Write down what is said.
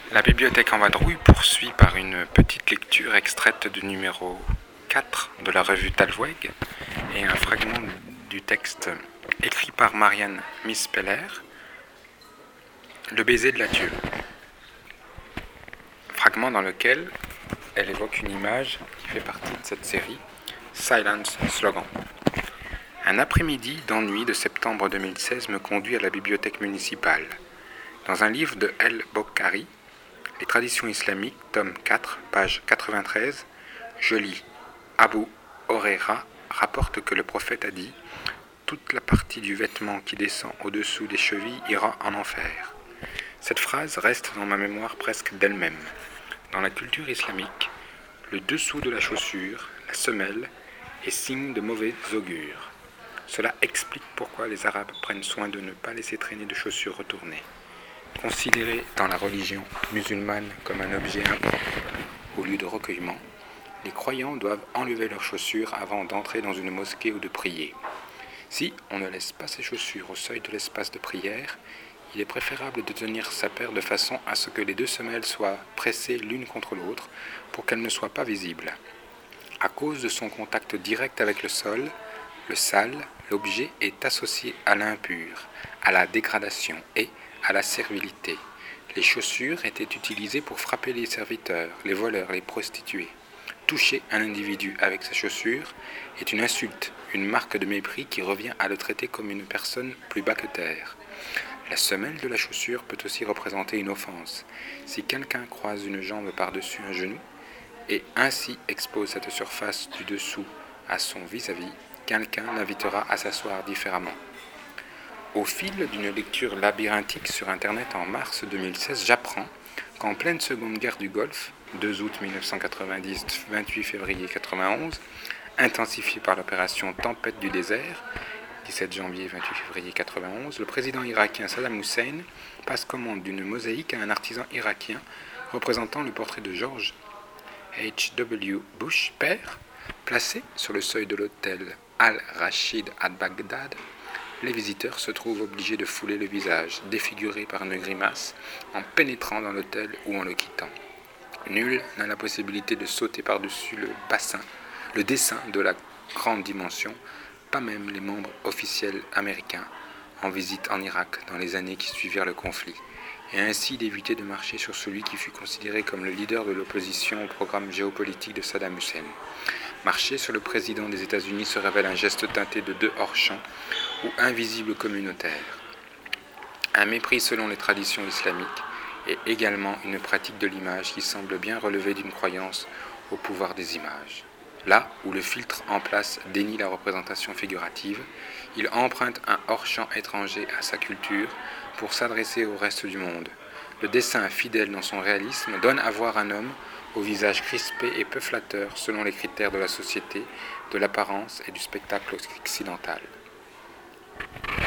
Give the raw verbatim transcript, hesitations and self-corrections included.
La bibliothèque en vadrouille poursuit par une petite lecture extraite du numéro quatre de la revue Talweg et un fragment du texte écrit par Marianne Mispeller, Le baiser de la Dieu. Fragment dans lequel elle évoque une image qui fait partie de cette série, Silence Slogan. Un après-midi d'ennui de septembre deux mille seize me conduit à la bibliothèque municipale. Dans un livre de El Bokhari, Les traditions islamiques, tome quatre, page quatre-vingt-treize, je lis Abu Huraira rapporte que le prophète a dit « Toute la partie du vêtement qui descend au-dessous des chevilles ira en enfer ». Cette phrase reste dans ma mémoire presque d'elle-même. Dans la culture islamique, le dessous de la chaussure, la semelle, est signe de mauvais augure. Cela explique pourquoi les Arabes prennent soin de ne pas laisser traîner de chaussures retournées. Considérées dans la religion musulmane comme un objet important au lieu de recueillement, les croyants doivent enlever leurs chaussures avant d'entrer dans une mosquée ou de prier. Si on ne laisse pas ses chaussures au seuil de l'espace de prière, il est préférable de tenir sa paire de façon à ce que les deux semelles soient pressées l'une contre l'autre pour qu'elles ne soient pas visibles. À cause de son contact direct avec le sol, le sale, l'objet est associé à l'impur, à la dégradation et à la servilité. Les chaussures étaient utilisées pour frapper les serviteurs, les voleurs, les prostituées. Toucher un individu avec sa chaussure est une insulte, une marque de mépris qui revient à le traiter comme une personne plus bas que terre. La semelle de la chaussure peut aussi représenter une offense. Si quelqu'un croise une jambe par-dessus un genou et ainsi expose cette surface du dessous à son vis-à-vis, quelqu'un l'invitera à s'asseoir différemment. Au fil d'une lecture labyrinthique sur Internet en mars deux mille seize, j'apprends qu'en pleine Seconde Guerre du Golfe, deux août mille neuf cent quatre-vingt-dix - vingt-huit février quatre-vingt-onze, intensifiée par l'opération Tempête du désert, dix-sept janvier - vingt-huit février quatre-vingt-onze, le président irakien Saddam Hussein passe commande d'une mosaïque à un artisan irakien représentant le portrait de George H W Bush, père, placé sur le seuil de l'hôtel Al-Rachid à Bagdad. Les visiteurs se trouvent obligés de fouler le visage, défiguré par une grimace, en pénétrant dans l'hôtel ou en le quittant. Nul n'a la possibilité de sauter par-dessus le bassin, le dessin de la grande dimension, pas même les membres officiels américains en visite en Irak dans les années qui suivirent le conflit, et ainsi d'éviter de marcher sur celui qui fut considéré comme le leader de l'opposition au programme géopolitique de Saddam Hussein. Marcher sur le président des États-Unis se révèle un geste teinté de deux hors-champ ou invisible communautaire. Un mépris selon les traditions islamiques et également une pratique de l'image qui semble bien relever d'une croyance au pouvoir des images. Là où le filtre en place dénie la représentation figurative, il emprunte un hors-champ étranger à sa culture pour s'adresser au reste du monde. Le dessin, fidèle dans son réalisme, donne à voir un homme au visage crispé et peu flatteur selon les critères de la société, de l'apparence et du spectacle occidental.